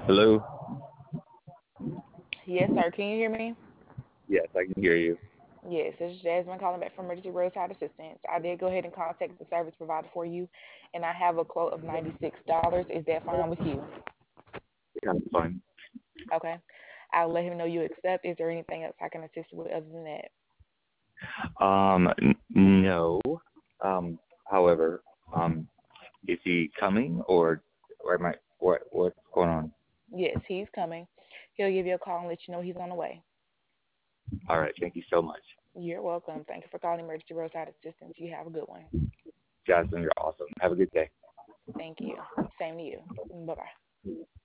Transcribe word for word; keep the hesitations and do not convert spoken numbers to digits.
Hello? Yes, sir. Can you hear me? Yes, I can hear you. Yes, this is Jasmine calling back from Emergency Roadside Assistance. I did go ahead and contact the service provider for you, and I have a quote of ninety-six dollars. Is that fine with you? Yeah, I'm fine. Okay. I'll let him know you accept. Is there anything else I can assist you with other than that? Um, n- no. Um, however, um, is he coming or or am I what what's going on? Yes, he's coming. He'll give you a call and let you know he's on the way. All right, thank you so much. You're welcome. Thank you for calling Emergency Roadside Assistance. You have a good one. Jasmine, you're awesome. Have a good day. Thank you. Same to you. Bye bye.